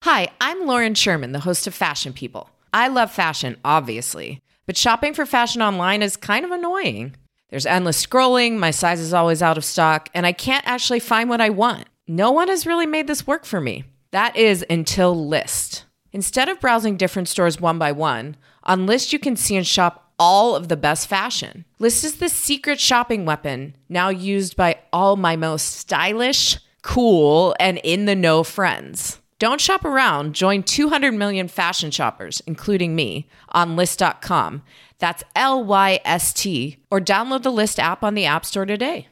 Hi, I'm Lauren Sherman, the host of Fashion People. I love fashion, obviously, but shopping for fashion online is kind of annoying. There's endless scrolling, my size is always out of stock, and I can't actually find what I want. No one has really made this work for me. That is until Lyst. Instead of browsing different stores one by one, on Lyst you can see and shop all of the best fashion. Lyst is the secret shopping weapon now used by all my most stylish, cool, and in-the-know friends. Don't shop around. Join 200 million fashion shoppers, including me, on Lyst.com. That's Lyst, or download the Lyst app on the App Store today.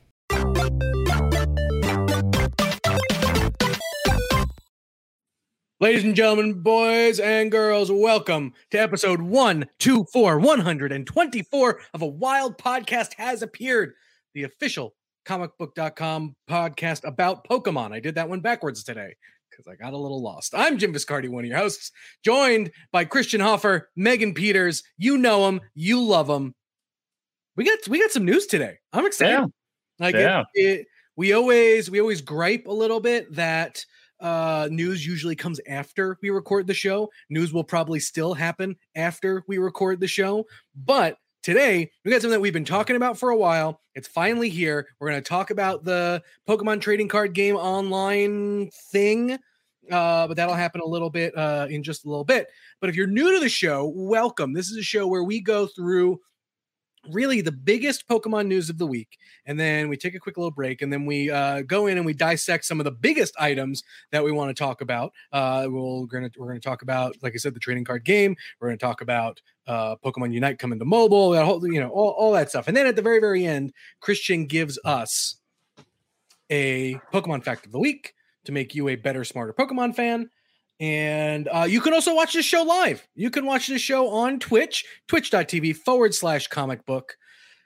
Ladies and gentlemen, boys and girls, welcome to episode 124 of A Wild Podcast Has Appeared, the official comicbook.com podcast about Pokemon. I did that one backwards today because I got a little lost. I'm Jim Viscardi, one of your hosts, joined by Christian Hoffer, Megan Peters. You know them, you love them. We got some news today. I'm excited. We always gripe a little bit that news usually comes after we record the show. News will probably still happen after we record the show, but today, we got something that we've been talking about for a while. It's finally here. We're going to talk about the Pokemon trading card game online thing, but that'll happen a little bit in just a little bit. But if you're new to the show, welcome. This is a show where we go through really the biggest Pokemon news of the week, and then we take a quick little break, and then we go in and we dissect some of the biggest items that we want to talk about. We're going to talk about, like I said, the trading card game. We're going to talk about Pokemon Unite coming to mobile, that whole, all that stuff. And then at the very, very end, Christian gives us a Pokemon fact of the week to make you a better, smarter Pokemon fan. And you can also watch this show live. You can watch this show on Twitch, twitch.tv/comic book,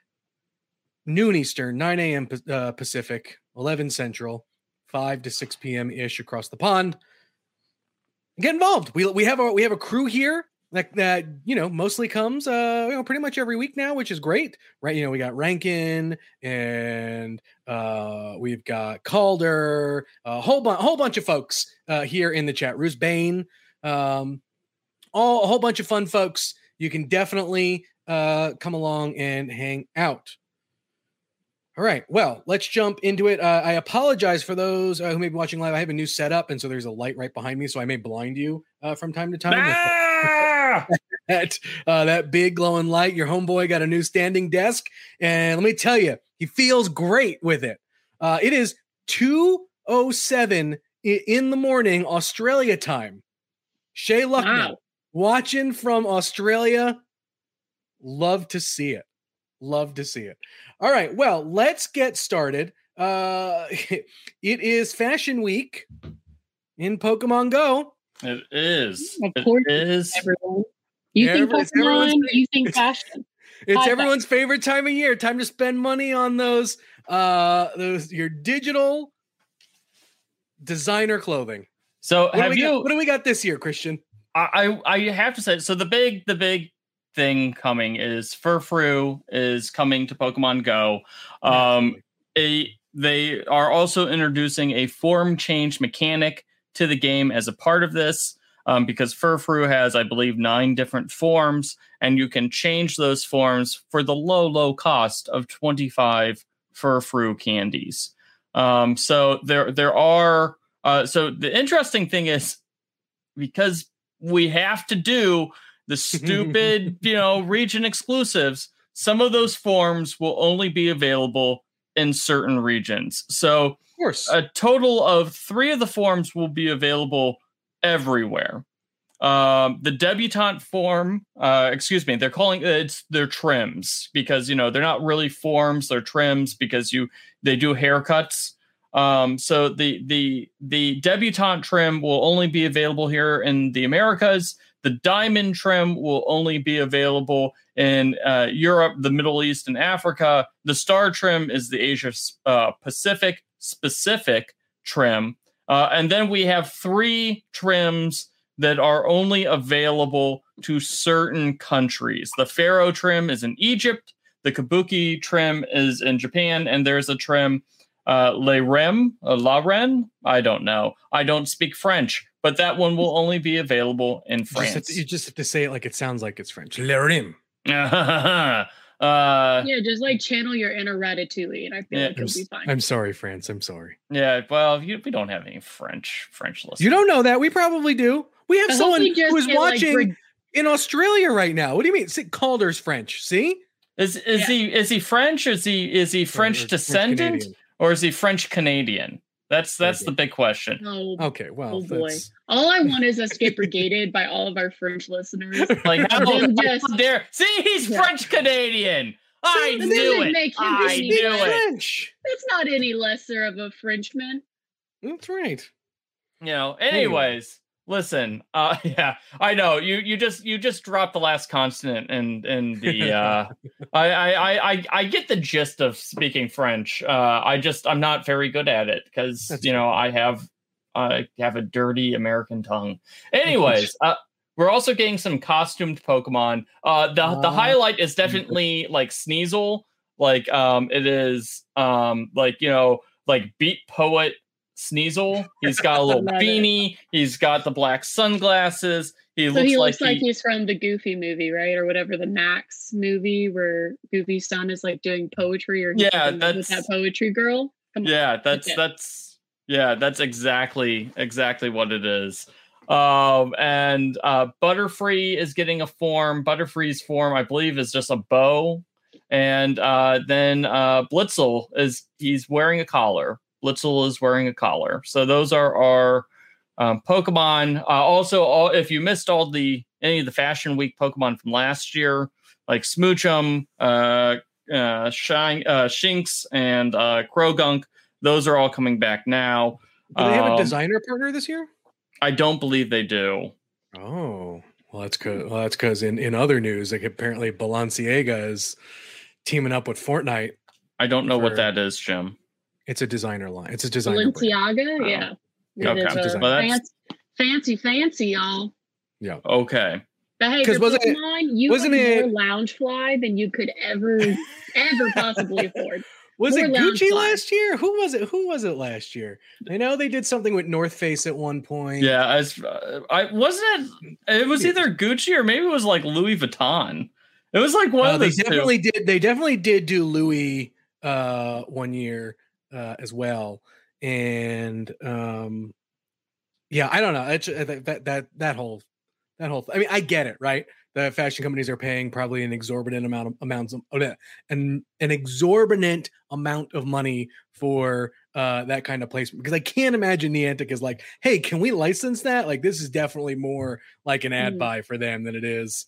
noon Eastern, 9 a.m. Pacific, 11 Central, 5 to 6 p.m. ish across the pond. Get involved. We have a crew here that mostly comes pretty much every week now, which is great, right? We got Rankin and we've got Calder, a whole bunch of folks here in the chat. Bruce Bain, a whole bunch of fun folks. You can definitely come along and hang out. All right, well, let's jump into it. I apologize for those who may be watching live. I have a new setup, and so there's a light right behind me, so I may blind you from time to time. That big glowing light. Your homeboy got a new standing desk, and let me tell you, he feels great with it. It is 2:07 in the morning, Australia time. Shay Lucknow, watching from Australia. Love to see it. Love to see it. All right, well, let's get started. It is Fashion Week in Pokemon Go. It is. Of course, it is. Everyone. You think Pokemon, you think fashion. It's everyone's favorite time of year. Time to spend money on those your digital designer clothing. So what do we got this year, Christian? I have to say, so the big thing coming is Furfrou is coming to Pokemon Go. They are also introducing a form change mechanic to the game as a part of this, because Furfrou has, I believe, 9 different forms, and you can change those forms for the low cost of 25 Furfrou candies. So there are. So the interesting thing is, because we have to do the stupid, region exclusives, some of those forms will only be available in certain regions. So, of course, a total of 3 of the forms will be available everywhere. The debutante form, they're calling they're trims, because they're not really forms, they're trims because they do haircuts. So the debutante trim will only be available here in the Americas. The diamond trim will only be available in Europe, the Middle East, and Africa. The star trim is the Asia Pacific specific trim. And then we have 3 trims that are only available to certain countries. The Pharaoh trim is in Egypt. The Kabuki trim is in Japan. And there's a trim, La Reine, I don't know. I don't speak French. but that one will only be available in France. You just have to say it like it sounds like it's French. Le Rim. Yeah, just like channel your inner Ratatouille, and I feel like it'll be fine. I'm sorry, France. I'm sorry. Yeah, well, we don't have any French listeners. You don't know that. We probably do. We have someone who is watching in Australia right now. What do you mean? Calder's French. See? Is he French? Is he French descendant, or is he French Canadian? That's the big question. Oh, okay, well, oh boy. All I want is Escape Brigaded by all of our French listeners. Like, there. See, he's French Canadian. I knew it. I knew it. That's not any lesser of a Frenchman. That's right. Anyways, listen. Yeah, I know you just dropped the last consonant and the I get the gist of speaking French. I'm not very good at it because I have a dirty American tongue. Anyways, we're also getting some costumed Pokemon. The highlight is definitely like Sneasel. Like it is like Beat Poet Sneasel. He's got a little beanie. He's got the black sunglasses. He looks like he's from the Goofy movie, right? Or whatever, the Max movie where Goofy's son is like doing poetry, or that's that poetry girl. Come on. Yeah, that's exactly what it is. And Butterfree is getting a form. Butterfree's form, I believe, is just a bow. And then Blitzel he's wearing a collar. Blitzel is wearing a collar. So those are our Pokemon. Also, if you missed any of the Fashion Week Pokemon from last year, like Smoochum, Shinx, and Krogunk, those are all coming back now. Do they have a designer partner this year? I don't believe they do. Oh, well, that's because in other news, like apparently Balenciaga is teaming up with Fortnite. I don't know what that is, Jim. It's a designer line. It's a designer Balenciaga, brand. Yeah. Okay. Fancy, y'all. Yeah. Okay. But hey, for Pokemon, you have more Loungefly than you could ever possibly afford. Was it Gucci last year? Who was it last year? I know they did something with North Face at one point. Yeah, it was either Gucci or maybe it was like Louis Vuitton. It was like one of those. They definitely did do Louis 1 year as well, and yeah, I don't know. It's that whole. I mean, I get it, right? The fashion companies are paying probably an exorbitant amount of money for that kind of placement, because I can't imagine Niantic is like, hey, can we license that? Like, this is definitely more like an ad buy for them than it is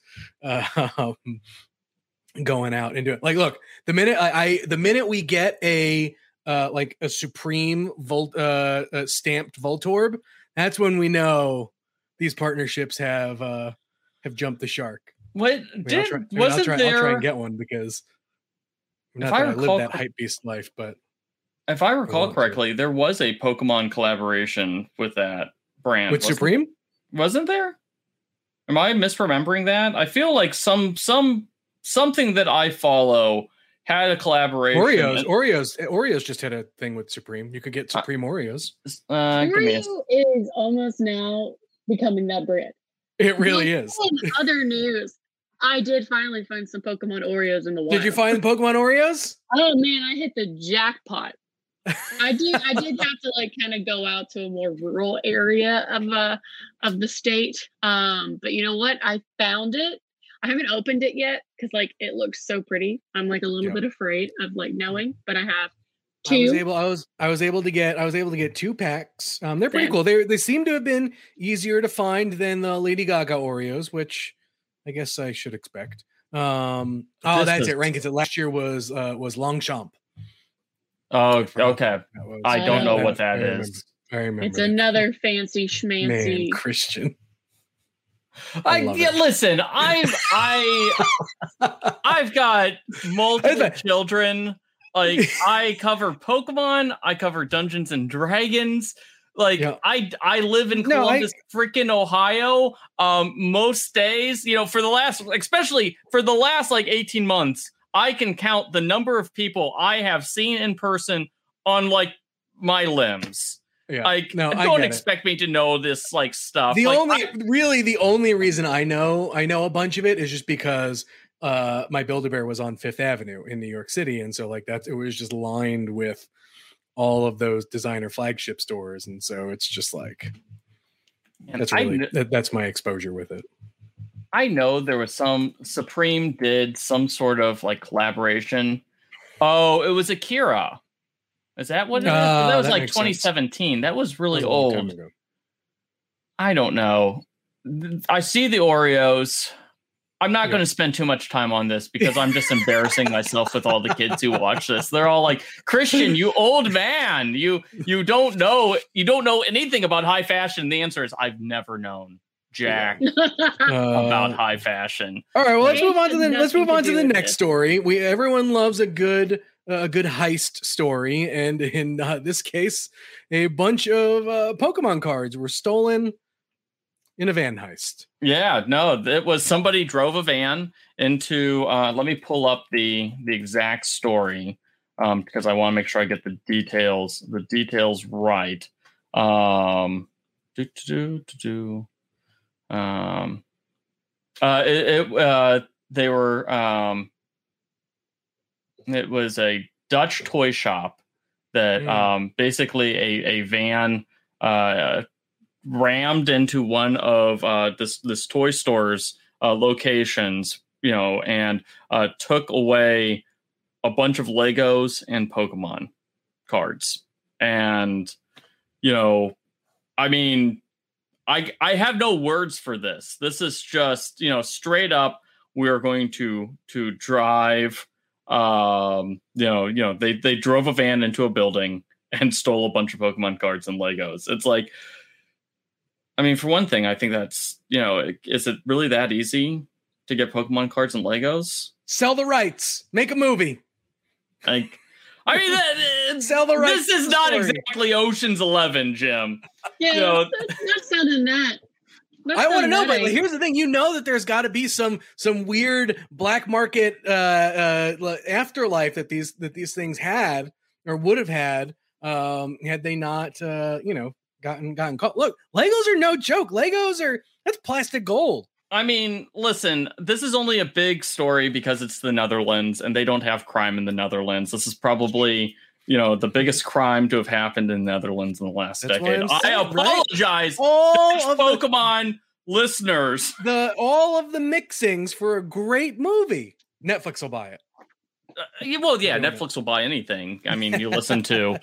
going out and doing it. Like, look, the minute we get a Supreme stamped Voltorb, that's when we know these partnerships have jumped the shark. What I'll try and get one, because not that I live that hype beast life, but if I recall correctly, there was a Pokemon collaboration with that brand with Supreme. Wasn't there? Am I misremembering that? I feel like something that I follow had a collaboration. Oreos just had a thing with Supreme. You could get Supreme Oreos. Oreo is almost now becoming that brand. It really is. In other news, I did finally find some Pokemon Oreos in the wild. Did you find Pokemon Oreos? Oh man, I hit the jackpot. I did have to like kind of go out to a more rural area of the state. But you know what? I found it. I haven't opened it yet because like it looks so pretty. I'm like a little bit afraid of like knowing, but I have two. I was able to get 2 packs. They're pretty cool. They seem to have been easier to find than the Lady Gaga Oreos, which I guess I should expect. That's it. Rank it. Last year was Longchamp. Oh, okay. I don't know what that is. I remember. It's another fancy schmancy Christian. Listen, I've got multiple children. Like, I cover Pokemon, I cover Dungeons and Dragons. Like, I live in Columbus, freaking Ohio. Most days, especially for the last like 18 months, I can count the number of people I have seen in person on like my limbs. Yeah. Like, No, I don't get it. expect me to know this like stuff. The Like, the only reason I know a bunch of it is just because my Build-A-Bear was on Fifth Avenue in New York City, and so like it was just lined with all of those designer flagship stores, and so it's just like that's my exposure with it. I know there was some Supreme did some sort of like collaboration. Oh, it was Akira. Is that what it is? That was like 2017. Sense. That was really old. I don't know. I see the Oreos. I'm not going to spend too much time on this because I'm just embarrassing myself with all the kids who watch this. They're all like, Christian, you old man. You don't know anything about high fashion. The answer is I've never known jack about high fashion. All right, well, let's move on to the next story. Everyone loves a good heist story, and in this case, a bunch of Pokemon cards were stolen in a van heist. Yeah, no, it was somebody drove a van into. Let me pull up the exact story because I want to make sure I get the details right. They were. It was a Dutch toy shop that basically a van rammed into one of this toy store's locations, and took away a bunch of Legos and Pokemon cards. And, I mean, I have no words for this. This is just, straight up, we are going to drive. They drove a van into a building and stole a bunch of Pokemon cards and Legos. It's like, I mean, for one thing, I think that's, is it really that easy to get Pokemon cards and Legos? Sell the rights, make a movie. Like, I mean, sell the rights. This is not exactly Ocean's 11, Jim. Yeah, it's not sounding that. I want to know, but here's the thing: that there's got to be some weird black market afterlife that these things had or would have had they not gotten caught. Look, Legos are no joke. That's plastic gold. I mean, listen, this is only a big story because it's the Netherlands and they don't have crime in the Netherlands. This is probably the biggest crime to have happened in the Netherlands in the last decade. I apologize, all of Pokemon listeners. All of the mixings for a great movie. Netflix will buy it. Netflix will buy anything. I mean, you listen to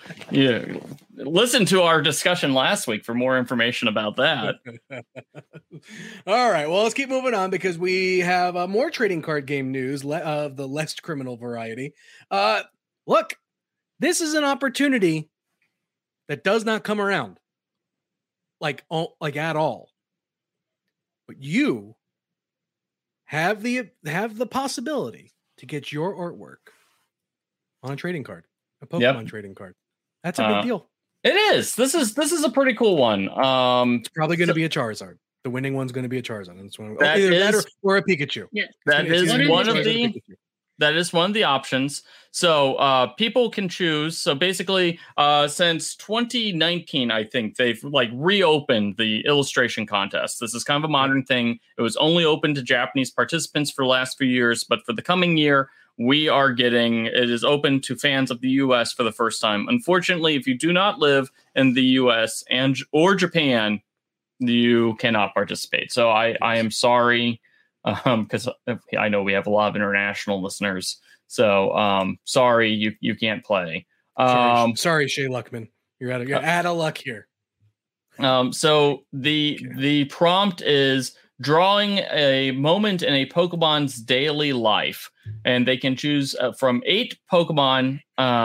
our discussion last week for more information about that. All right, well, let's keep moving on because we have more trading card game news of the less criminal variety. Look. This is an opportunity that does not come around like at all. But you have the possibility to get your artwork on a trading card, a Pokemon trading card. That's a big deal. It is. This is a pretty cool one. It's probably going to be a Charizard. The winning one's going to be a Charizard. Or a Pikachu. Yes. That is one of the options. So people can choose. So basically, since 2019, I think they've reopened the illustration contest. This is kind of a modern thing. It was only open to Japanese participants for the last few years, but for the coming year, it is open to fans of the U.S. for the first time. Unfortunately, if you do not live in the U.S. or Japan, you cannot participate. So I am sorry. Because I know we have a lot of international listeners, so sorry you can't play. Sorry, Shay Luckman, you're out of luck here. So the prompt is drawing a moment in a Pokemon's daily life, and they can choose from 8 Pokemon.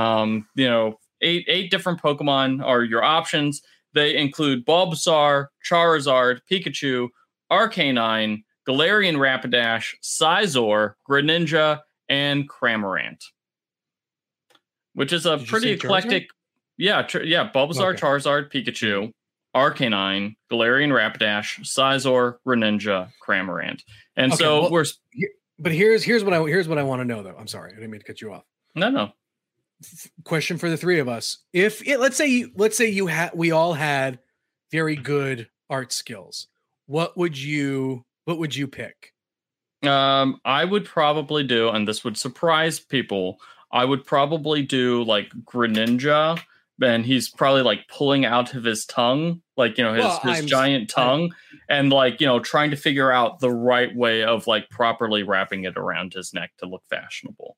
8 different Pokemon are your options. They include Bulbasaur, Charizard, Pikachu, Arcanine, Galarian Rapidash, Scizor, Greninja, and Cramorant, which is a pretty eclectic. Charizard? Bulbasaur, okay. Charizard, Pikachu, Arcanine, Galarian Rapidash, Scizor, Greninja, Cramorant, and But here's what I want to know though. I'm sorry, I didn't mean to cut you off. No. question for the three of us. Let's say we all had very good art skills, what would you pick? I would probably do, and this would surprise people, I would probably do like Greninja, and he's probably like pulling out of his tongue, like, you know, his giant tongue, and like, you know, trying to figure out the right way of like properly wrapping it around his neck to look fashionable.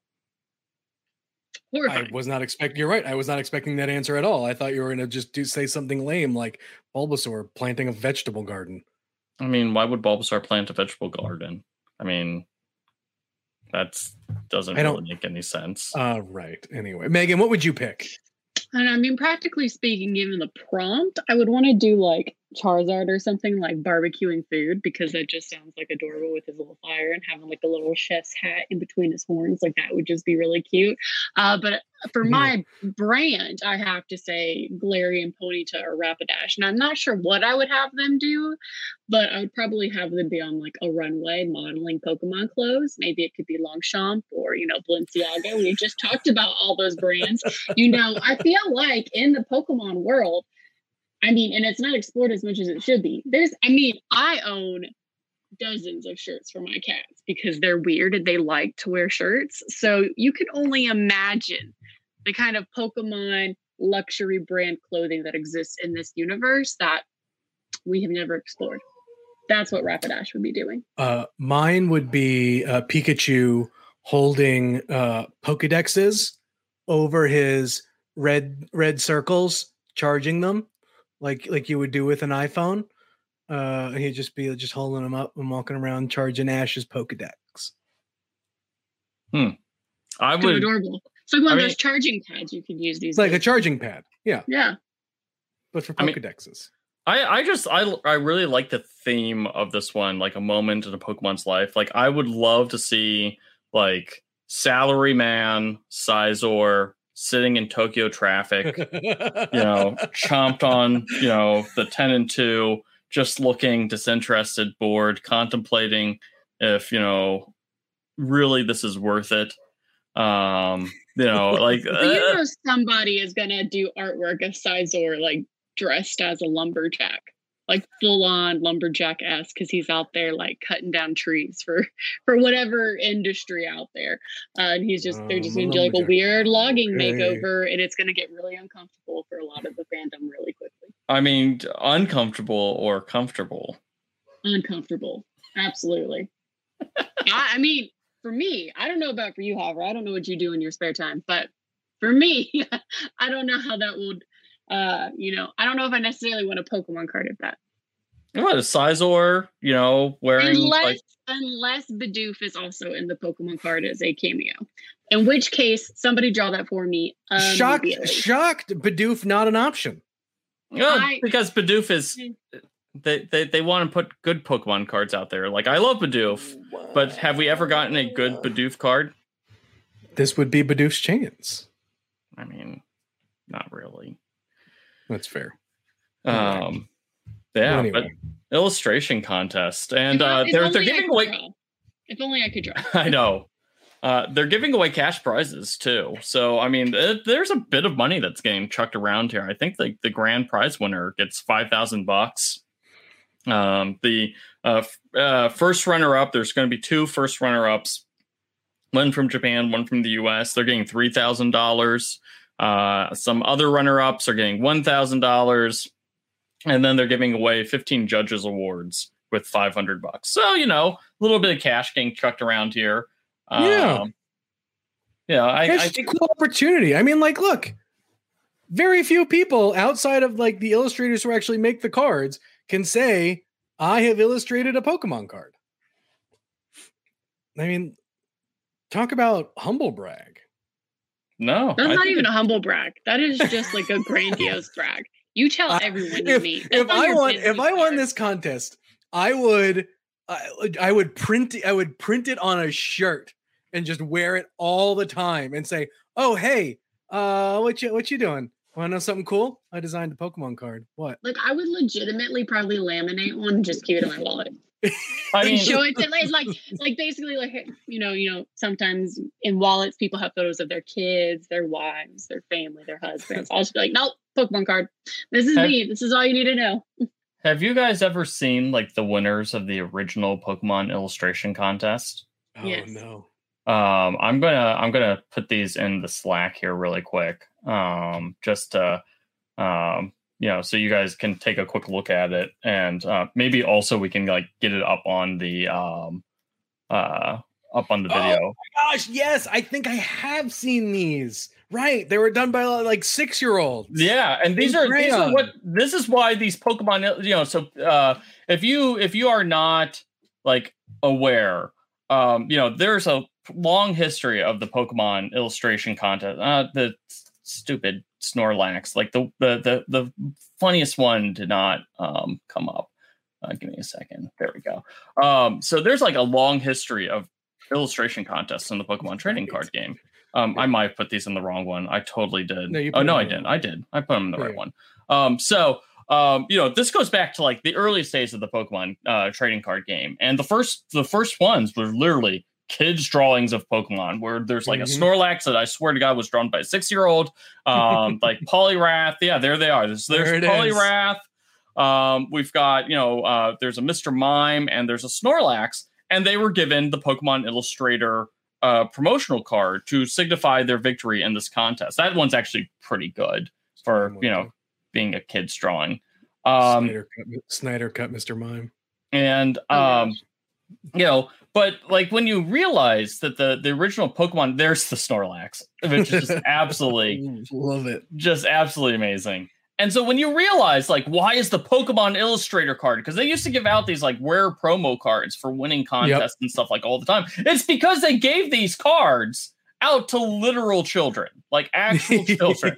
I was not expecting. You're right. I was not expecting that answer at all. I thought you were going to just say something lame like Bulbasaur planting a vegetable garden. I mean, why would Bulbasaur plant a vegetable garden? I mean, that doesn't really make any sense. Right. Anyway, Megan, what would you pick? And I mean, practically speaking, given the prompt, I would want to do like Charizard or something, like barbecuing food, because that just sounds like adorable with his little fire and having like a little chef's hat in between his horns. Like that would just be really cute. But for my brand, I have to say Galarian Ponyta or Rapidash. And I'm not sure what I would have them do, but I would probably have them be on like a runway modeling Pokemon clothes. Maybe it could be Longchamp or, you know, Balenciaga. We just talked about all those brands. You know, I feel like in the Pokemon world, I mean, and it's not explored as much as it should be. I own dozens of shirts for my cats because they're weird and they like to wear shirts. So you can only imagine the kind of Pokemon luxury brand clothing that exists in this universe that we have never explored. That's what Rapidash would be doing. Mine would be Pikachu holding Pokedexes over his red circles, charging them like you would do with an iPhone. He'd just be holding them up and walking around charging Ash's Pokedex. I would. Adorable. It's like one of those charging pads you can use these. It's like a charging pad. Yeah. Yeah. But for Pokedexes. I really like the theme of this one, like a moment in a Pokemon's life. Like I would love to see like Salaryman Sizor sitting in Tokyo traffic, you know, chomped on, you know, the 10 and 2, just looking disinterested, bored, contemplating if, you know, really this is worth it. You know, like somebody is gonna do artwork of Sizor like dressed as a lumberjack, like full-on lumberjack-esque, because he's out there like cutting down trees for whatever industry out there, and they're just gonna do like a weird logging makeover, and it's gonna get really uncomfortable for a lot of the fandom really quickly. I mean, uncomfortable or comfortable? Uncomfortable, absolutely. I mean, for me, I don't know about for you, However, I don't know what you do in your spare time, but for me, I don't know how that would. You know, I don't know if I necessarily want a Pokemon card of that. What, a Sizor, you know, wearing unless Bidoof is also in the Pokemon card as a cameo. In which case, somebody draw that for me. Shocked Bidoof not an option. Yeah, because Bidoof is they want to put good Pokemon cards out there. Like I love Bidoof, but have we ever gotten a good Bidoof card? This would be Bidoof's chance. I mean, not really. That's fair. Yeah, anyway. But illustration contest, and they're giving away. If only I could draw. I know. They're giving away cash prizes too. So I mean, there's a bit of money that's getting chucked around here. I think the grand prize winner gets $5,000. The first runner up, there's going to be 2 first runner ups, one from Japan, one from the US. They're getting $3,000. Some other runner-ups are getting $1,000, and then they're giving away 15 judges awards with $500. So, you know, a little bit of cash getting chucked around here. I think cool opportunity. I mean, like, look, very few people outside of like the illustrators who actually make the cards can say, I have illustrated a Pokemon card. I mean, talk about humble brag. No, that's not even a humble brag. That is just like a grandiose brag. You tell everyone you meet. If I won this contest, I would print it on a shirt and just wear it all the time and say, "Oh, hey, what you doing? Want to know something cool? I designed a Pokemon card. What?" Like I would legitimately probably laminate one and just keep it in my wallet. I mean, show it to like basically like sometimes in wallets people have photos of their kids, their wives, their family, their husbands. I'll just be like, nope, Pokemon card. This is me. This is all you need to know. Have you guys ever seen like the winners of the original Pokemon illustration contest? Oh Yes. no. I'm gonna put these in the Slack here really quick. Just to so you guys can take a quick look at it, and maybe also we can like get it up on the video. Oh my gosh, yes, I think I have seen these. Right, they were done by like 6-year-olds. Yeah, and these are this is why these Pokemon. So if you are not like aware, there's a long history of the Pokemon illustration contest. The stupid Snorlax, like the funniest one did not come up. Give me a second. There we go. So there's like a long history of illustration contests in the Pokemon trading card game. I might have put these in the wrong one. I totally did. No, I didn't. I did. I put them in the right one. This goes back to like the earliest days of the Pokemon trading card game, and the first ones were literally kids' drawings of Pokemon, where there's like a Snorlax that I swear to God was drawn by a 6-year-old, like Poliwrath. Yeah, there they are. There's Poliwrath. We've got there's a Mr. Mime and there's a Snorlax, and they were given the Pokemon Illustrator promotional card to signify their victory in this contest. That one's actually pretty good for being a kid's drawing. Snyder cut Mr. Mime. And but like when you realize that the original Pokemon, there's the Snorlax, which is just absolutely love it, just absolutely amazing. And so when you realize, like, why is the Pokemon Illustrator card? Because they used to give out these like rare promo cards for winning contests and stuff like all the time. It's because they gave these cards out to literal children, like actual children.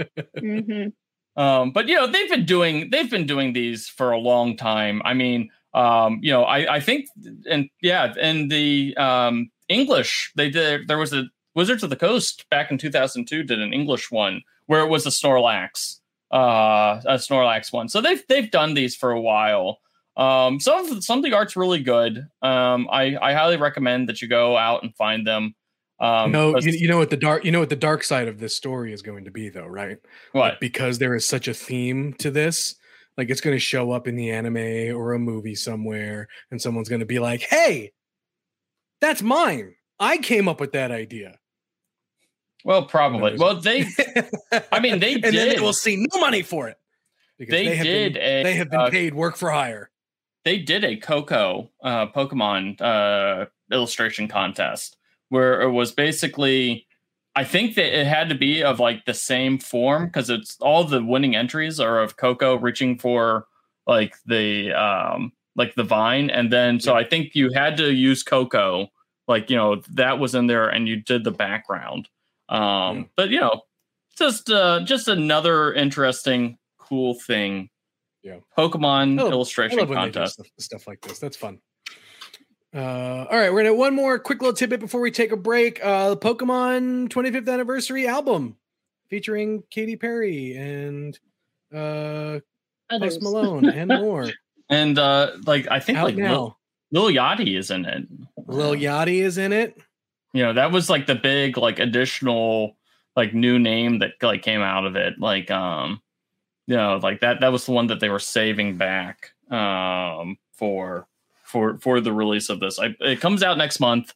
But they've been doing these for a long time. I mean, I think, and in the English, they did. There was a Wizards of the Coast back in 2002 did an English one where it was a Snorlax one. So they've done these for a while. Some of the art's really good. I highly recommend that you go out and find them. You know what the dark side of this story is going to be, though, right? What? Like, because there is such a theme to this, like it's going to show up in the anime or a movie somewhere, and someone's going to be like, "Hey, that's mine. I came up with that idea." Well, probably. Well, they and did. Then they will see no money for it because they have been paid work for hire. They did a Coco Pokemon illustration contest where it was basically, I think that it had to be of like the same form because it's all the winning entries are of Coco reaching for like the vine, and then so I think you had to use Coco, like that was in there, and you did the background. But just another interesting, cool thing. Yeah, Pokemon illustration contest, stuff like this. That's fun. All right, we're gonna one more quick little tidbit before we take a break. The Pokemon 25th anniversary album featuring Katy Perry and Post Malone and more. And I think out like now. Lil Yachty is in it. Lil Yachty is in it. That was like the big like additional like new name that like came out of it. Like like that was the one that they were saving back for the release of this. It comes out next month.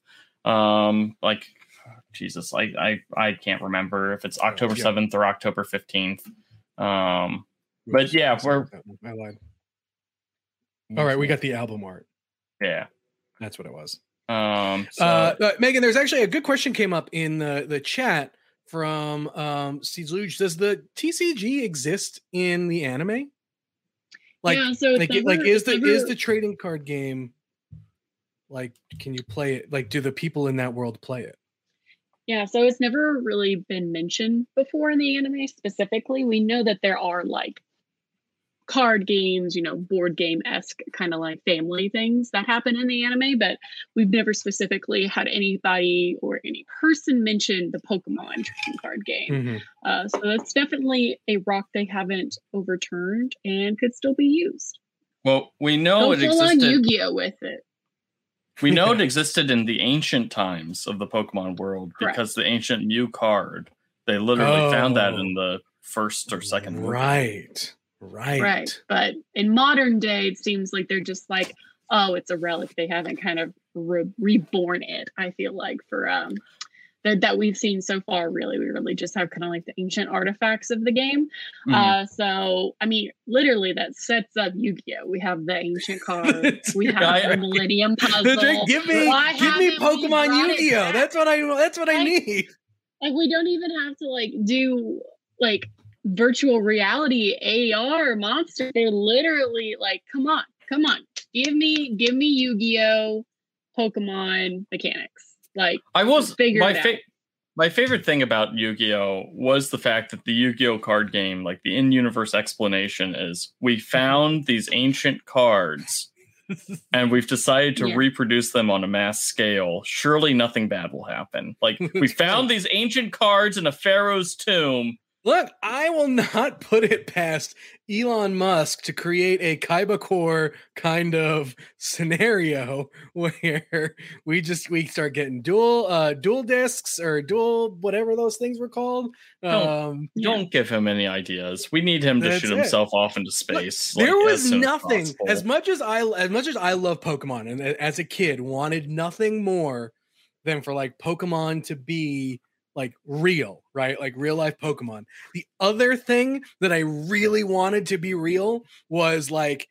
Jesus, I can't remember if it's October 7th or October 15th. But yeah, I lied. All right, we got the album art. Yeah, that's what it was. Megan, there's actually a good question came up in the chat from Steve Luge. Does the TCG exist in the anime? Is the trading card game, like, can you play it? Like, do the people in that world play it? Yeah, so it's never really been mentioned before in the anime specifically. We know that there are like card games, board game-esque kind of like family things that happen in the anime, but we've never specifically had anybody or any person mention the Pokemon trading card game. So that's definitely a rock they haven't overturned and could still be used. Well, we know it Full on existed. Yu-Gi-Oh with it. We know it existed in the ancient times of the Pokemon world Correct. because the ancient Mew card, they literally found that in the first or second movie. Right. But in modern day, it seems like they're just like, oh, it's a relic. They haven't kind of reborn it. I feel like for that we've seen so far, really, we really just have kind of like the ancient artifacts of the game. So, I mean, literally, that sets up Yu-Gi-Oh. We have the ancient cards. We have the Millennium Puzzle. Give me Pokemon Yu-Gi-Oh. That's what I need. Like, we don't even have to like do like virtual reality AR monster. They're literally like, come on, give me Yu-Gi-Oh Pokemon mechanics. Like, my favorite thing about Yu-Gi-Oh was the fact that the Yu-Gi-Oh card game, like the in-universe explanation is, we found these ancient cards and we've decided to reproduce them on a mass scale. Surely nothing bad will happen. Like, we found these ancient cards in a pharaoh's tomb. Look, I will not put it past Elon Musk to create a Kaiba Core kind of scenario where we start getting dual discs or dual whatever those things were called. Don't give him any ideas. We need him to shoot himself off into space. Look, there was nothing as much as I love Pokemon, and as a kid wanted nothing more than for like Pokemon to be like real, right? Like real life Pokemon. The other thing that I really wanted to be real was like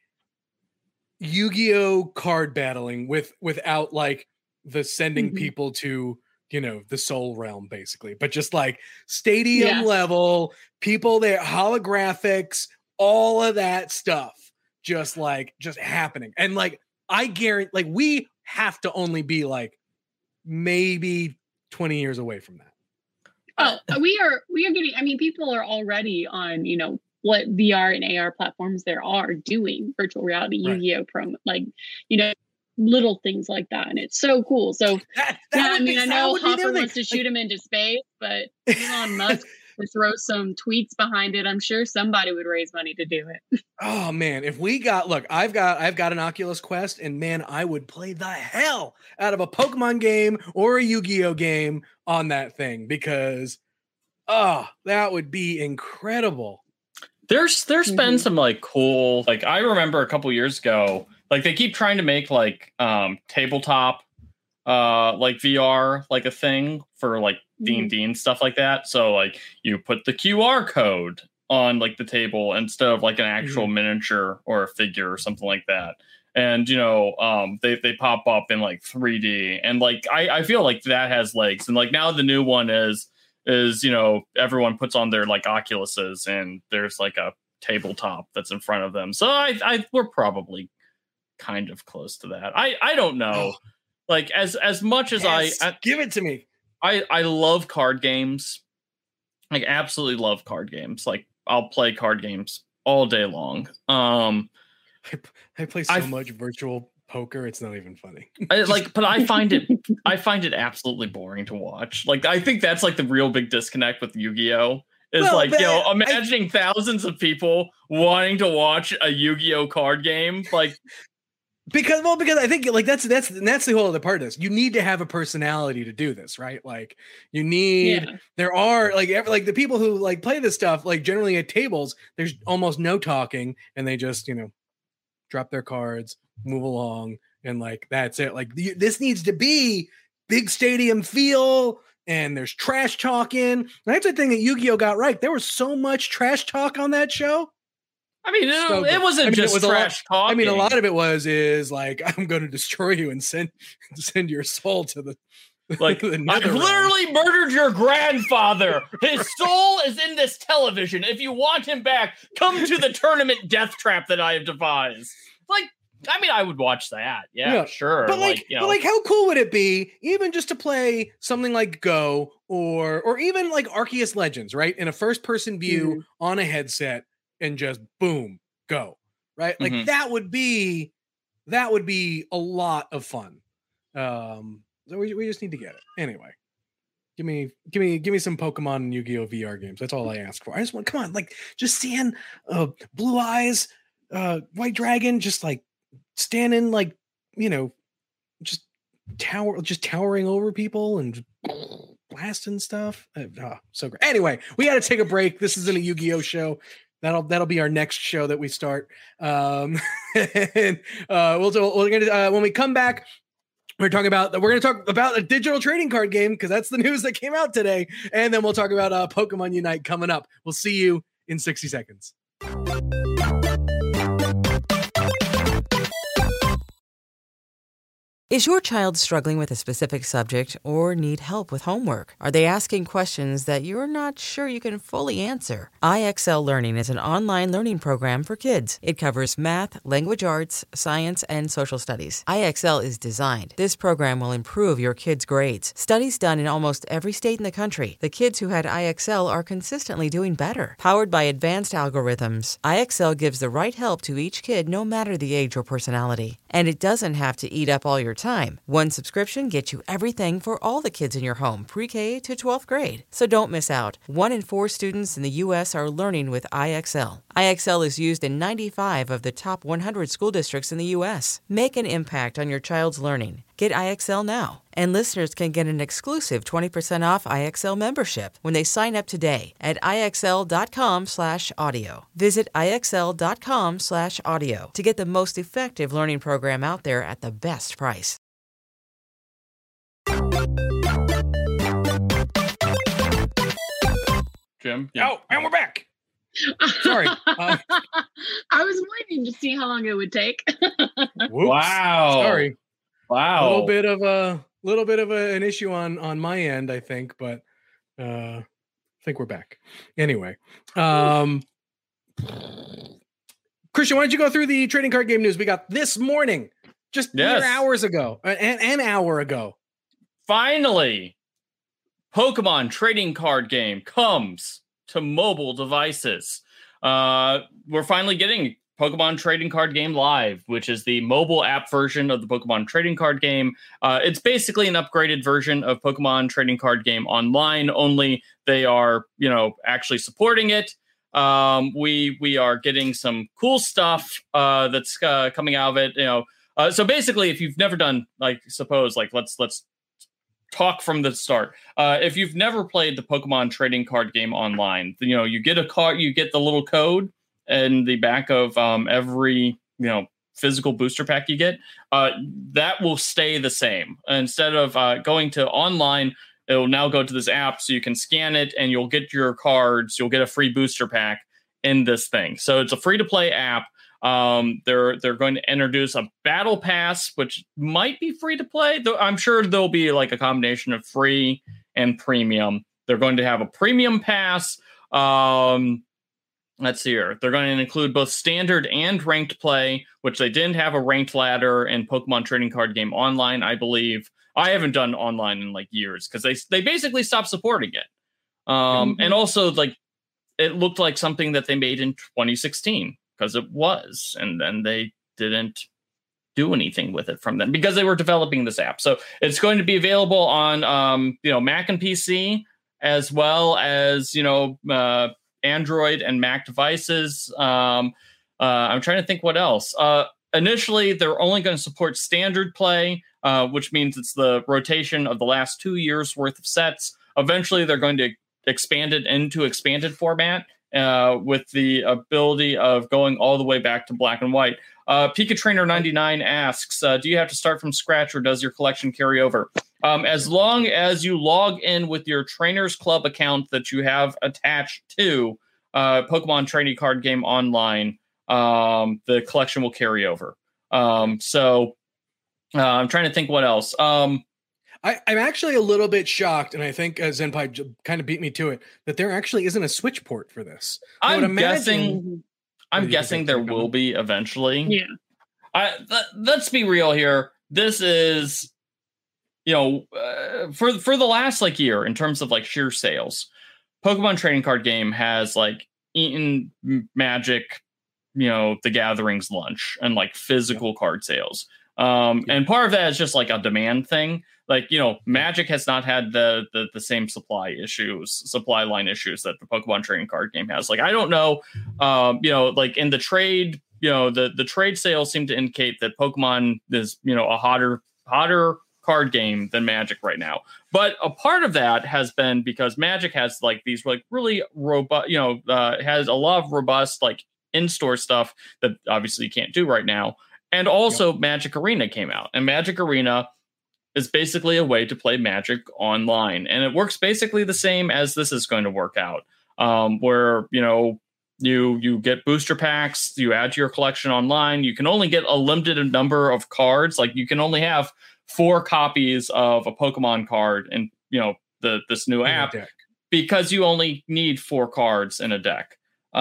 Yu-Gi-Oh card battling without like the sending people to, you know, the Soul Realm basically, but just like stadium level people there, holographics, all of that stuff just happening. And like, I guarantee, like, we have to only be like maybe 20 years away from that. Oh, we are getting, I mean, people are already on, you know, what VR and AR platforms there are doing virtual reality Yu-Gi-Oh from, like, you know, little things like that. And it's so cool. So I know Hopper wants to shoot him into space, but Elon Musk to throw some tweets behind it, I'm sure somebody would raise money to do it. Oh man, if we got, look, I've got an Oculus Quest, and man, I would play the hell out of a Pokemon game or a Yu-Gi-Oh game on that thing, because that would be incredible. There's been some like cool, like I remember a couple years ago, like they keep trying to make like tabletop like VR like a thing for like D&D and stuff like that. So like you put the QR code on like the table instead of like an actual miniature or a figure or something like that. And, you know, they pop up in like 3D, and like I feel like that has legs. And like now the new one is, you know, everyone puts on their like Oculuses and there's like a tabletop that's in front of them. So we're probably kind of close to that. I don't know. Like as much as I give it to me. I love card games. Like absolutely love card games. Like I'll play card games all day long. I play so much virtual poker, it's not even funny. But I find it absolutely boring to watch. Like I think that's like the real big disconnect with Yu-Gi-Oh! Imagining thousands of people wanting to watch a Yu-Gi-Oh card game, like because I think like that's the whole other part of this. You need to have a personality to do this, right? Like you need there are like the people who like play this stuff, like generally at tables, there's almost no talking, and they just, you know, drop their cards, move along, and like that's it. Like this needs to be big stadium feel, and there's trash talking. That's the thing that Yu-Gi-Oh got right. There was so much trash talk on that show. I mean, it wasn't just trash talking. I mean, a lot of it is like, I'm going to destroy you and send your soul to the like. I literally murdered your grandfather. His soul is in this television. If you want him back, come to the tournament death trap that I have devised. Like, I mean, I would watch that. Yeah, sure. But like, you know. But like, how cool would it be even just to play something like Go or even like Arceus Legends, right? In a first-person view on a headset, and just boom, go, right? Like that would be a lot of fun. So we just need to get it. Anyway, give me some Pokemon and Yu-Gi-Oh VR games. That's all I ask for. I just want, come on, like just seeing Blue Eyes White Dragon just like standing like, just towering over people and blasting stuff. So great. Anyway, we got to take a break. This isn't a Yu-Gi-Oh show. That'll be our next show that we start. And we're gonna when we come back, we're going to talk about a digital trading card game because that's the news that came out today, and then we'll talk about Pokemon Unite coming up. We'll see you in 60 seconds. Is your child struggling with a specific subject or need help with homework? Are they asking questions that you're not sure you can fully answer? IXL Learning is an online learning program for kids. It covers math, language arts, science, and social studies. IXL is designed. This program will improve your kids' grades. Studies done in almost every state in the country. The kids who had IXL are consistently doing better. Powered by advanced algorithms, IXL gives the right help to each kid no matter the age or personality. And it doesn't have to eat up all your time. One subscription gets you everything for all the kids in your home, pre-K to 12th grade. So don't miss out. 1 in 4 students in the U.S. are learning with IXL. IXL is used in 95 of the top 100 school districts in the U.S. Make an impact on your child's learning. Get IXL now. And listeners can get an exclusive 20% off IXL membership when they sign up today at IXL.com/audio. Visit IXL.com/audio to get the most effective learning program out there at the best price. Jim? Oh, and we're back. Sorry. I was waiting to see how long it would take. Wow. Sorry. Wow. A little bit of an issue on my end, I think, but I think we're back. Anyway, Christian, why don't you go through the trading card game news we got this morning, just mere hours ago, an hour ago. Finally, Pokemon trading card game comes to mobile devices. We're finally getting Pokemon Trading Card Game Live, which is the mobile app version of the Pokemon Trading Card Game. It's basically an upgraded version of Pokemon Trading Card Game Online, only they are, actually supporting it. We are getting some cool stuff that's coming out of it. So basically, if you've never done, let's talk from the start. If you've never played the Pokemon Trading Card Game Online, you get a card, you get the little code in the back of every physical booster pack you get, that will stay the same. Instead of going to online, it will now go to this app, so you can scan it and you'll get your cards. You'll get a free booster pack in this thing. So it's a free to play app. They're going to introduce a battle pass, which might be free to play. Though I'm sure there'll be like a combination of free and premium. They're going to have a premium pass. Let's see here. They're going to include both standard and ranked play, which they didn't have a ranked ladder in Pokemon Trading Card Game Online, I believe. I haven't done online in years because they basically stopped supporting it. And also it looked like something that they made in 2016 because it was, and then they didn't do anything with it from then because they were developing this app. So it's going to be available on Mac and PC as well as Android and Mac devices. I'm trying to think what else. Initially, they're only going to support standard play, which means it's the rotation of the last 2 years worth of sets. Eventually, they're going to expand it into expanded format with the ability of going all the way back to black and white. Pika Trainer 99 asks, do you have to start from scratch or does your collection carry over? As long as you log in with your Trainers Club account that you have attached to Pokemon Trading Card Game Online, the collection will carry over. So I'm trying to think what else. I'm actually a little bit shocked, and I think Zenpai kind of beat me to it, that there actually isn't a Switch port for this. I'm guessing there will be eventually. Yeah. Let's be real here. This is, for the last year in terms of sheer sales, Pokemon Trading Card Game has eaten Magic, the Gathering's lunch and physical card sales. And part of that is just a demand thing. Magic has not had the same supply line issues that the Pokemon Trading Card Game has. I don't know, in the trade the trade sales seem to indicate that Pokemon is, a hotter card game than Magic right now. But a part of that has been because Magic has like these like really robust, has a lot of robust like in-store stuff that obviously you can't do right now. And also Magic Arena came out, and Magic Arena is basically a way to play Magic online. And it works basically the same as this is going to work out, where, you get booster packs, you add to your collection online. You can only get a limited number of cards. Like you can only have 4 copies of a Pokemon card in, this new app because you only need 4 cards in a deck.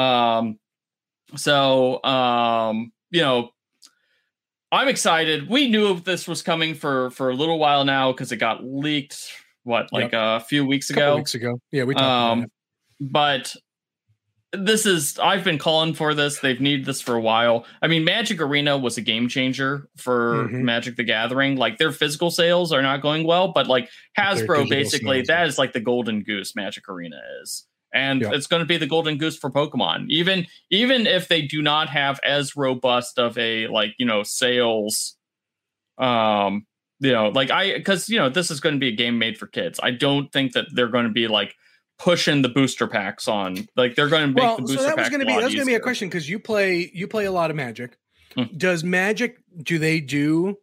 I'm excited. We knew this was coming for a little while now because it got leaked, a few weeks ago? Yeah, we talked about it. But I've been calling for this. They've needed this for a while. I mean, Magic Arena was a game changer for Magic the Gathering. Like their physical sales are not going well, but like Hasbro, basically, that is like the golden goose Magic Arena is. And it's going to be the golden goose for Pokemon. Even if they do not have as robust of a sales, because this is going to be a game made for kids. I don't think that they're going to be like pushing the booster packs on. Like they're going to make the booster packs. That was going to be a question because you play a lot of Magic. Does Magic do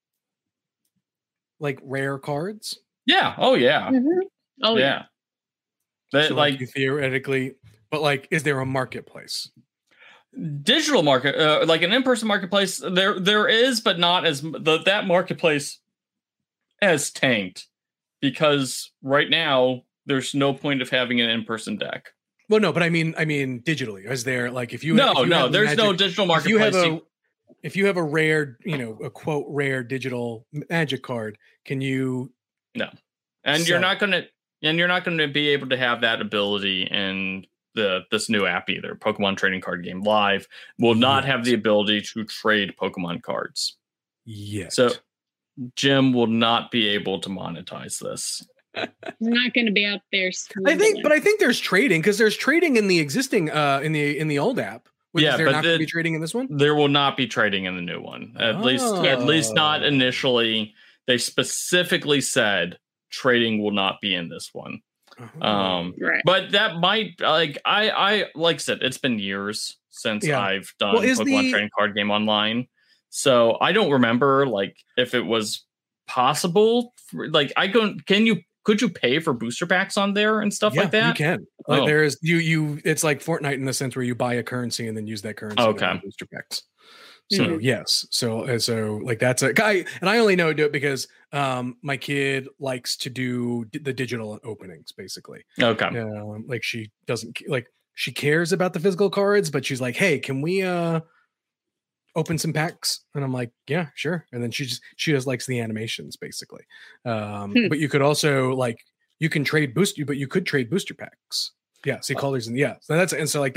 like rare cards? Yeah. Oh yeah. Oh yeah. That so like theoretically, but like, is there a marketplace? Digital market, like an in-person marketplace, there is, but not as that marketplace has tanked because right now there's no point of having an in-person deck. Well, no, but I mean digitally. Is there like if you there's no digital marketplace. If you have a rare, a quote rare digital Magic card, can you? No, and you're not going to be able to have that ability in this new app either. Pokemon Trading Card Game Live will not have the ability to trade Pokemon cards. Yes. So Jim will not be able to monetize this. It's not going to be out there. I think there's trading because there's trading in the existing in the old app. Is there not going to be trading in this one? There will not be trading in the new one. At least not initially. They specifically said trading will not be in this one. Right. But that might I like I said, it's been years since I've done Pokemon Trading Card Game Online. So I don't remember if it was possible could you pay for booster packs on there and stuff like that? You can. There's it's like Fortnite in the sense where you buy a currency and then use that currency on booster packs. So yes, so like that's a guy, and I only know do it because my kid likes to do the digital openings basically. Okay, like she doesn't she cares about the physical cards, but she's like, hey, can we open some packs? And I'm like, yeah, sure. And then she just likes the animations basically. But you could also you can trade but you could trade booster packs. Yeah, see colors and so that's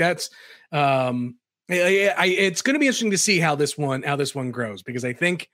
it's going to be interesting to see how this one grows because I think,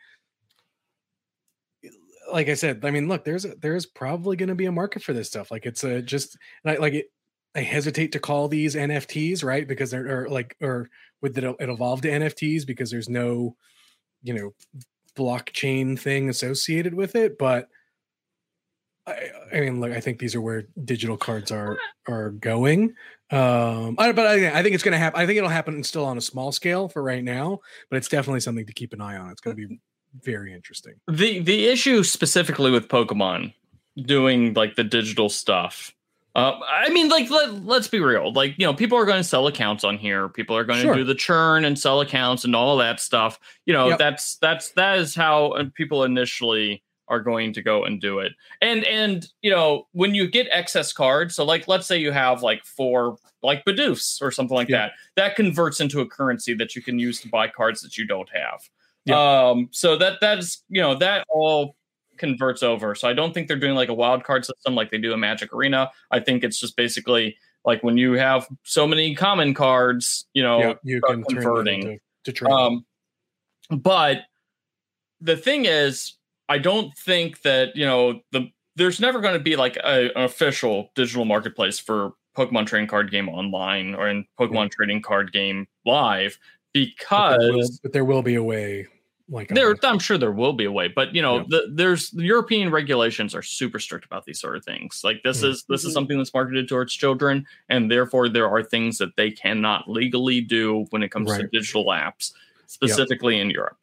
like I said, I mean, look, there's probably going to be a market for this stuff. Like it's I hesitate to call these NFTs, right? Because they're or would it evolve to NFTs because there's no, blockchain thing associated with it. But I mean, I think these are where digital cards are going. I think it's going to happen. I think it'll happen still on a small scale for right now, but it's definitely something to keep an eye on. It's going to be very interesting. The issue specifically with Pokemon doing the digital stuff. I mean, let's be real. People are going to sell accounts on here. People are going to do the churn and sell accounts and all that stuff. That is how people initially are going to go and do it. And when you get excess cards, so let's say you have 4 Bidoofs or something like that converts into a currency that you can use to buy cards that you don't have. So that is that all converts over. So I don't think they're doing a wild card system like they do in Magic Arena. I think it's just basically when you have so many common cards, you can converting to trade. But the thing is, I don't think that there's never going to be an official digital marketplace for Pokemon Trading Card Game Online or in Pokemon Trading Card Game Live because but there will be a way. I'm sure there will be a way, but there's European regulations are super strict about these sort of things. Like this is something that's marketed towards children, and therefore there are things that they cannot legally do when it comes to digital apps, specifically in Europe.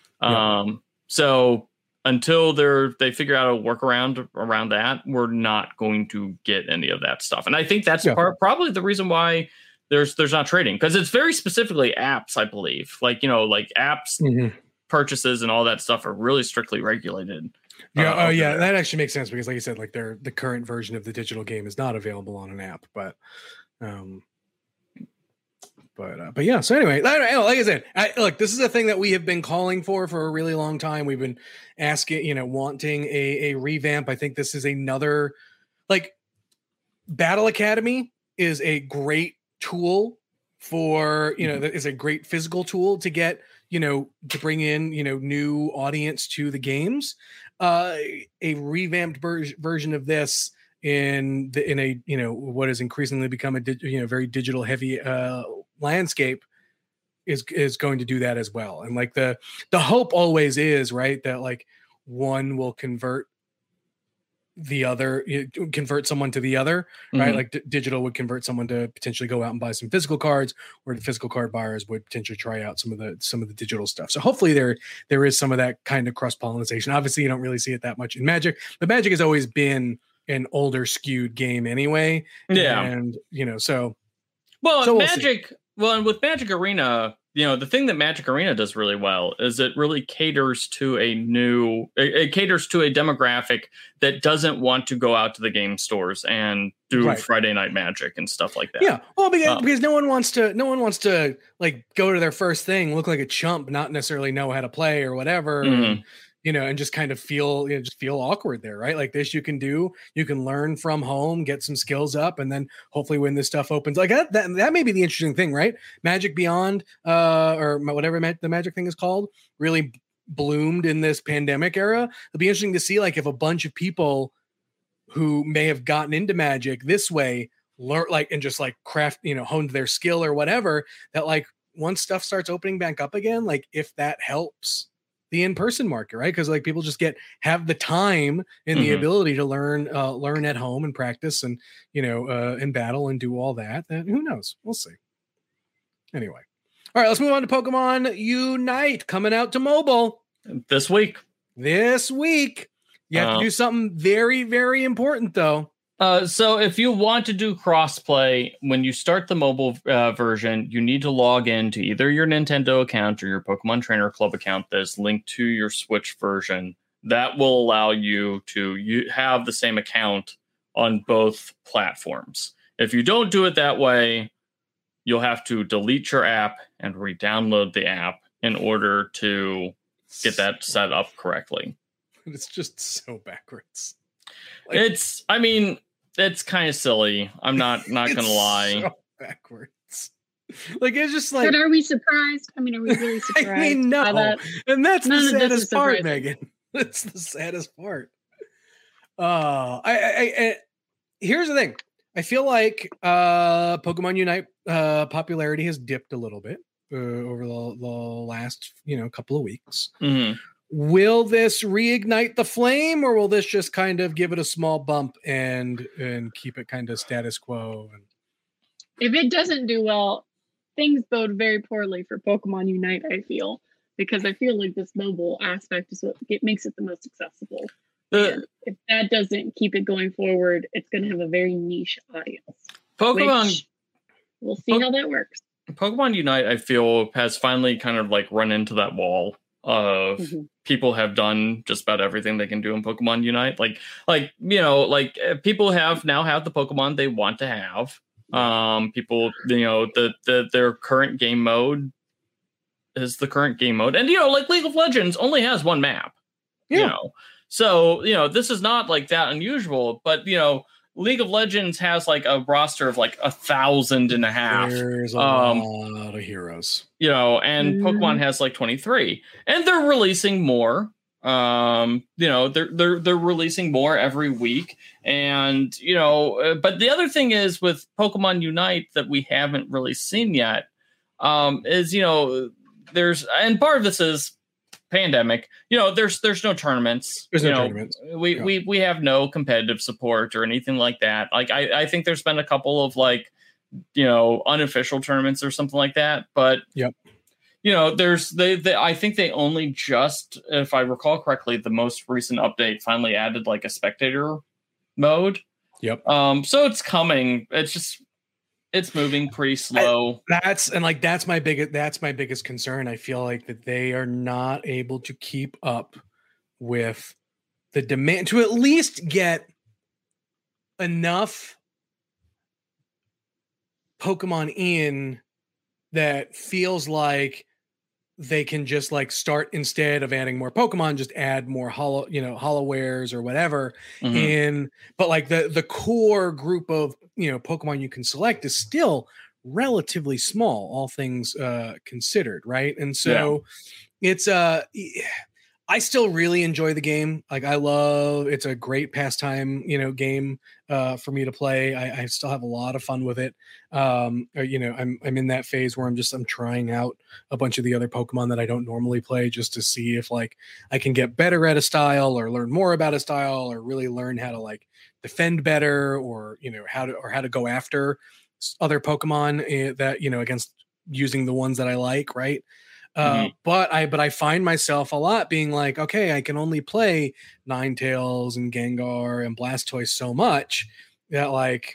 So until they figure out a workaround around that, we're not going to get any of that stuff. And I think that's probably the reason why there's not trading, because it's very specifically apps, I believe. Like apps. Purchases and all that stuff are really strictly regulated. That actually makes sense, because like you said, like the current version of the digital game is not available on an app, but yeah. So anyway, like I said, look, this is a thing that we have been calling for a really long time. We've been asking, wanting a revamp. I think this is another, like, Battle Academy is a great tool for, that is a great physical tool to get, to bring in, new audience to the games. A revamped version of this in a what has increasingly become a very digital heavy landscape is going to do that as well. And like the hope always is, right, that like one will convert someone to the other, right? Like digital would convert someone to potentially go out and buy some physical cards, or the physical card buyers would potentially try out some of the digital stuff. So hopefully there is some of that kind of cross-pollination. Obviously you don't really see it that much in Magic, but Magic has always been an older skewed game anyway. And Magic, and with Magic Arena, the thing that Magic Arena does really well is it really caters to a demographic that doesn't want to go out to the game stores and do Friday Night Magic and stuff like that. Yeah. Well, because no one wants to like go to their first thing, look like a chump, not necessarily know how to play or whatever. And just kind of feel awkward there, right? Like this, you can learn from home, get some skills up, and then hopefully when this stuff opens, like that may be the interesting thing, right? Magic Beyond, or whatever the Magic thing is called, really bloomed in this pandemic era. It'll be interesting to see, like, if a bunch of people who may have gotten into Magic this way learn, like, and just like craft, honed their skill or whatever, that like once stuff starts opening back up again, like if that helps the in-person market, right? Because like people just have the time and the ability to learn at home and practice and in battle and do all that. Then who knows? We'll see. Anyway, all right, let's move on to Pokemon Unite, coming out to mobile this week. You have to do something very, very important though. So if you want to do crossplay, when you start the mobile version, you need to log in to either your Nintendo account or your Pokemon Trainer Club account that is linked to your Switch version. That will allow you to have the same account on both platforms. If you don't do it that way, you'll have to delete your app and re-download the app in order to get that set up correctly. It's just so backwards. It's kind of silly. I'm not gonna lie. So backwards. Like it's just like. But are we surprised? Are we really surprised? No. That? And that's the saddest part, Megan. That's the saddest part. I here's the thing. I feel like Pokemon Unite popularity has dipped a little bit over the last couple of weeks. Will this reignite the flame, or will this just kind of give it a small bump and keep it kind of status quo? And if it doesn't do well, things bode very poorly for Pokemon Unite, I feel, because I feel like this mobile aspect is what makes it the most accessible. And if that doesn't keep it going forward, it's going to have a very niche audience. We'll see how that works. Pokemon Unite, I feel, has finally kind of like run into that wall of people have done just about everything they can do in Pokemon Unite. People now have the Pokemon they want to have. People, their current game mode is the current game mode. And, League of Legends only has one map. So, this is not like that unusual, but, League of Legends has like a roster of like 1,500. There's a lot of heroes, and Pokemon has like 23, and they're releasing more. They're releasing more every week, and but the other thing is with Pokemon Unite that we haven't really seen yet. is, and part of this is pandemic. There's no tournaments. There's no tournaments. We have no competitive support or anything like that. Like I think there's been a couple of unofficial tournaments or something like that, but yep. I think they only just, if I recall correctly, the most recent update finally added like a spectator mode. Yep. So it's coming. It's moving pretty slow. That's my biggest concern. I feel like that they are not able to keep up with the demand to at least get enough Pokemon in that feels like they can just like start, instead of adding more Pokemon, just add more holowares or whatever. Mm-hmm. But like the core group of Pokemon you can select is still relatively small, all things considered, right? And so it's I still really enjoy the game. Like it's a great pastime, game for me to play. I still have a lot of fun with it. I'm in that phase where I'm trying out a bunch of the other Pokemon that I don't normally play, just to see if like I can get better at a style or learn more about a style or really learn how to like defend better or how to go after other Pokemon that against using the ones that I like, right? But I find myself a lot being like, okay, I can only play Ninetales and Gengar and Blastoise so much that like,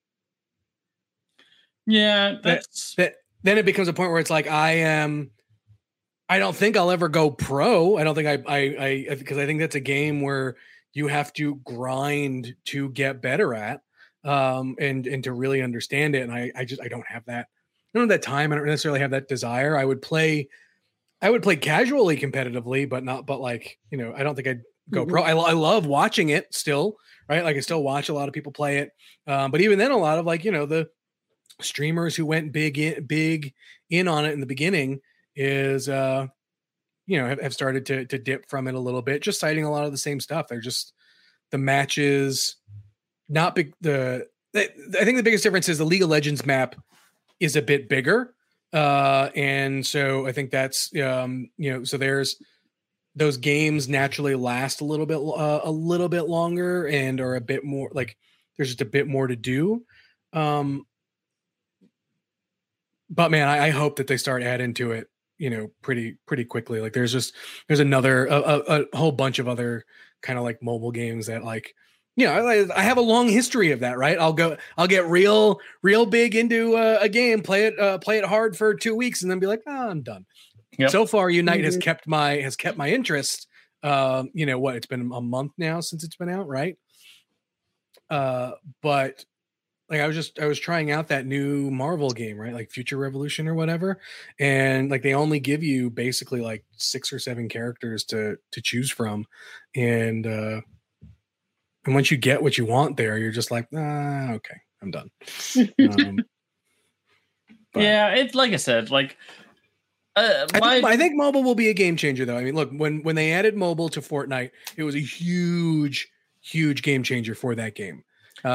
that then it becomes a point where it's like I don't think I'll ever go pro. I don't think I because I think that's a game where you have to grind to get better at, and to really understand it. And I don't have that. I don't have that time. I don't necessarily have that desire. I would play casually competitively, but like, I don't think I'd go pro. I love watching it still, right? Like I still watch a lot of people play it. But even then a lot of like, the streamers who went big in on it in the beginning is, have started to dip from it a little bit, just citing a lot of the same stuff. They're just the matches, not big. I think the biggest difference is the League of Legends map is a bit bigger. And so I think that's, so there's those games naturally last a little bit longer and are a bit more like there's just a bit more to do. But man, I hope that they start adding to it, pretty quickly. Like there's another, a whole bunch of other kind of like mobile games that like, I have a long history of that, right? I'll get real big into a game, play it hard for 2 weeks, and then be like, I'm done. Yep. So far, Unite has kept my interest. It's been a month now since it's been out, right? But like I was trying out that new Marvel game, right? Like Future Revolution or whatever, and like they only give you basically like 6 or 7 characters to choose from, and once you get what you want there, you're just like, okay, I'm done. Yeah, it's like I said, like I think mobile will be a game changer, though. I mean, look, when they added mobile to Fortnite, it was a huge game changer for that game.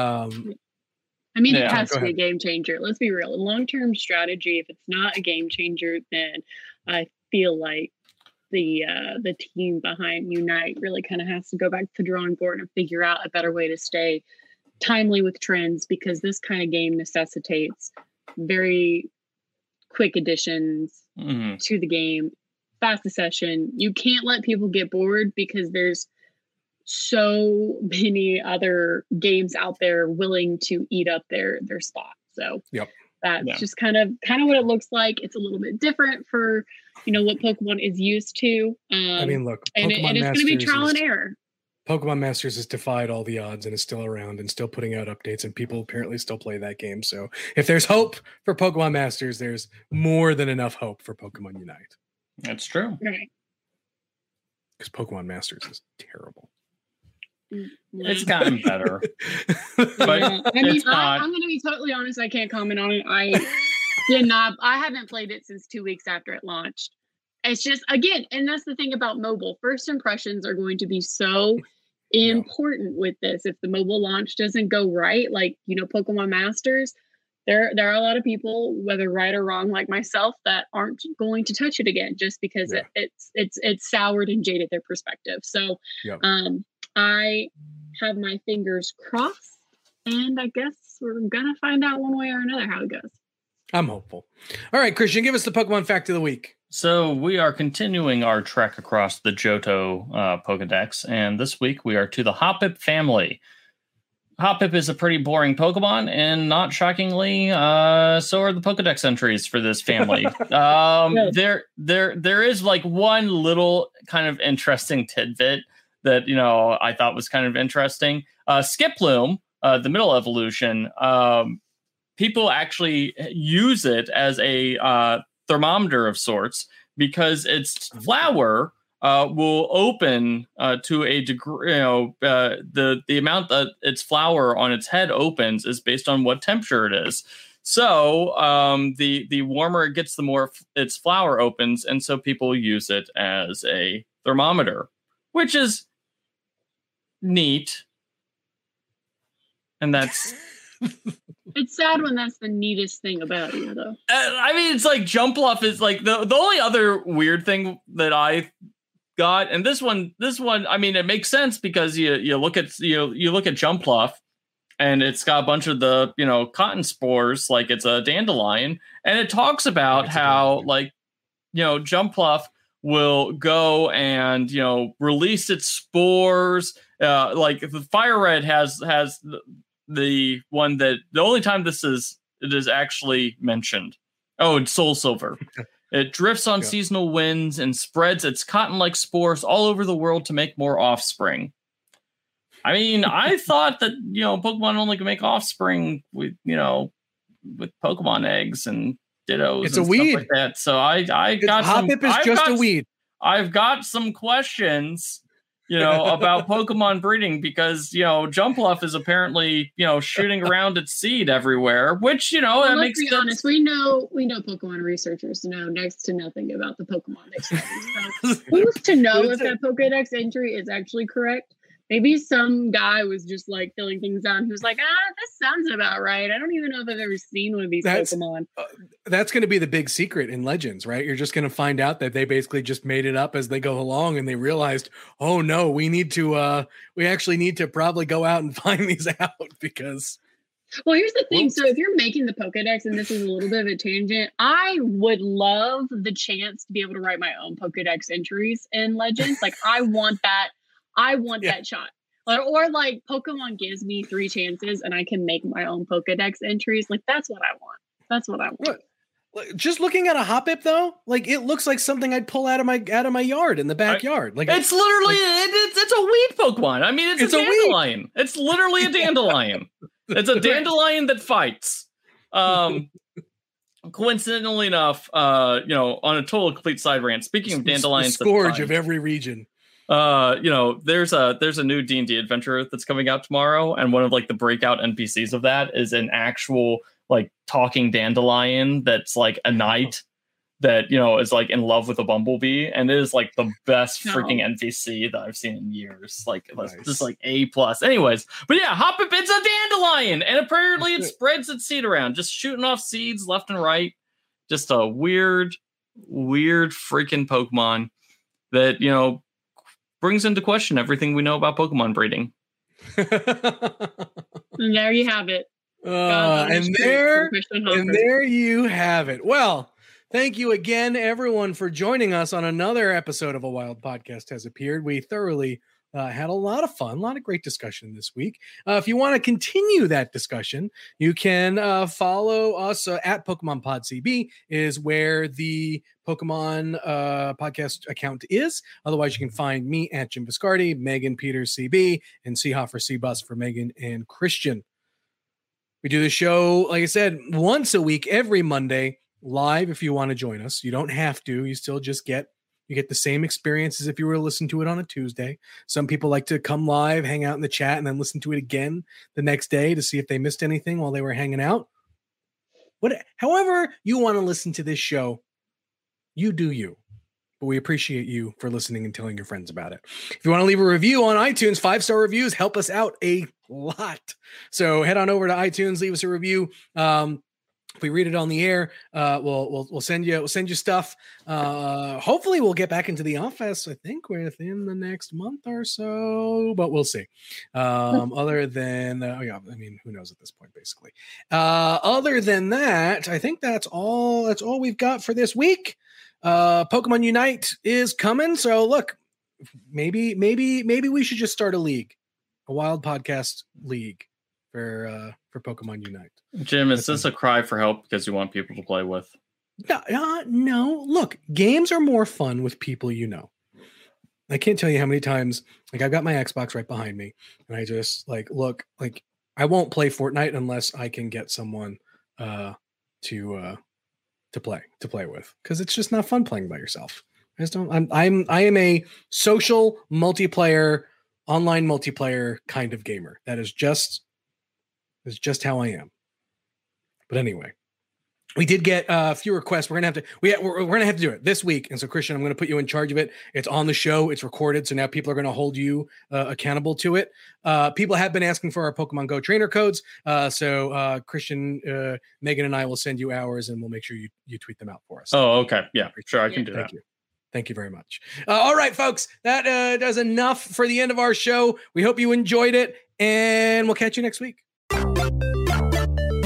It has to be a game changer. Let's be real. Long-term strategy, if it's not a game changer, then I feel like the team behind Unite really kind of has to go back to the drawing board and figure out a better way to stay timely with trends, because this kind of game necessitates very quick additions to the game, fast accession. You can't let people get bored because there's so many other games out there willing to eat up their spot. So that's just kind of what it looks like. It's a little bit different for what Pokemon is used to. Look, and it's going to be trial and error. Pokemon Masters has defied all the odds and is still around and still putting out updates, and people apparently still play that game. So if there's hope for Pokemon Masters, there's more than enough hope for Pokemon Unite. That's true. Right. Because Pokemon Masters is terrible. It's gotten better. But I'm going to be totally honest. I can't comment on it. I haven't played it since 2 weeks after it launched. It's just, again, and that's the thing about mobile. First impressions are going to be so important with this. If the mobile launch doesn't go right, like, Pokemon Masters, there are a lot of people, whether right or wrong, like myself, that aren't going to touch it again just because it's soured and jaded their perspective. So I have my fingers crossed, and I guess we're gonna find out one way or another how it goes. I'm hopeful. All right, Christian, give us the Pokemon fact of the week. So we are continuing our trek across the Johto Pokedex, and this week we are to the Hoppip family. Hoppip is a pretty boring Pokemon, and not shockingly, so are the Pokedex entries for this family. There is like one little kind of interesting tidbit that I thought was kind of interesting. Skiploom, the middle evolution, people actually use it as a thermometer of sorts because its flower will open to a degree. The amount that its flower on its head opens is based on what temperature it is. So the warmer it gets, the more its flower opens, and so people use it as a thermometer, which is neat. And that's. It's sad when that's the neatest thing about you, though. I mean, it's like Jumpluff is like the only other weird thing that I got, and this one. I mean, it makes sense because you look at Jumpluff, and it's got a bunch of the cotton spores, like it's a dandelion, and it talks about how Jumpluff will go and release its spores. Like the Fire Red has the one that the only time it is actually mentioned. Oh, it's Soul Silver. It drifts on seasonal winds and spreads its cotton-like spores all over the world to make more offspring. I mean, I thought that Pokemon only can make offspring with Pokemon eggs and Dittos. It's and a weed. stuff like that. So I got Hoppip is just a weed. I've got some questions. About Pokemon breeding because, Jumpluff is apparently, shooting around its seed everywhere, which, that makes sense. Let's be honest. We know Pokemon researchers know next to nothing about the Pokemon Dex. So who's to know if that Pokedex entry is actually correct? Maybe some guy was just like filling things out and he was like, this sounds about right. I don't even know if I've ever seen one of these Pokemon. That's going to be the big secret in Legends, right? You're just going to find out that they basically just made it up as they go along and they realized, oh no, we actually need to probably go out and find these out because. Well, here's the thing. So if you're making the Pokedex, and this is a little bit of a tangent, I would love the chance to be able to write my own Pokedex entries in Legends. Like I want that shot. Or like Pokemon gives me 3 chances and I can make my own Pokedex entries. Like that's what I want. Just looking at a Hoppip though, like it looks like something I'd pull out of my yard in the backyard. Like it's literally it's a weed Pokemon. I mean, it's a dandelion. It's literally a dandelion. It's a dandelion that fights. Coincidentally enough, on a total complete side rant. Speaking of dandelions, the scourge of every region. There's a new D&D adventure that's coming out tomorrow, and one of like the breakout NPCs of that is an actual like talking dandelion that's like a knight that is like in love with a bumblebee, and it is like the best freaking NPC that I've seen in years. Like just like A+. Anyways, but yeah, Hoppip, it's a dandelion, and apparently it spreads its seed around, just shooting off seeds left and right. Just a weird freaking Pokemon that brings into question everything we know about Pokemon breeding. And there you have it. And there you have it. Well, thank you again, everyone, for joining us on another episode of A Wild Podcast Has Appeared. We thoroughly had a lot of fun, a lot of great discussion this week. If you want to continue that discussion, you can follow us at Pokemon Pod CB is where the Pokemon podcast account is. Otherwise, you can find me at Jim Viscardi, Megan Peters CB, and Seahoffer C-Bus for Megan and Christian. We do the show, like I said, once a week, every Monday, live if you want to join us. You don't have to. You still just get the same experience as if you were to listen to it on a Tuesday. Some people like to come live, hang out in the chat, and then listen to it again the next day to see if they missed anything while they were hanging out. However you want to listen to this show, you do you. But we appreciate you for listening and telling your friends about it. If you want to leave a review on iTunes, 5-star reviews help us out a lot. So head on over to iTunes, leave us a review. If we read it on the air, we'll send you stuff. Hopefully we'll get back into the office, I think, within the next month or so, but we'll see. Other than who knows at this point, basically. Other than that, I think that's all we've got for this week. Pokemon Unite is coming, so look, maybe we should just start a league, a wild podcast league for Pokemon Unite. Jim, is this a cry for help because you want people to play with? No. Look, games are more fun with people you know. I can't tell you how many times, like, I've got my Xbox right behind me, and I just look, I won't play Fortnite unless I can get someone to play with, because it's just not fun playing by yourself. I just don't. I am a social multiplayer, online multiplayer kind of gamer. That is just how I am. But anyway, we did get a few requests. We're gonna have to do it this week. And so, Christian, I'm gonna put you in charge of it. It's on the show. It's recorded. So now people are gonna hold you accountable to it. People have been asking for our Pokemon Go trainer codes. So Christian, Megan, and I will send you ours, and we'll make sure you tweet them out for us. Oh, okay. Yeah, sure. I can do that. Thank you very much. All right, folks, that does enough for the end of our show. We hope you enjoyed it, and we'll catch you next week.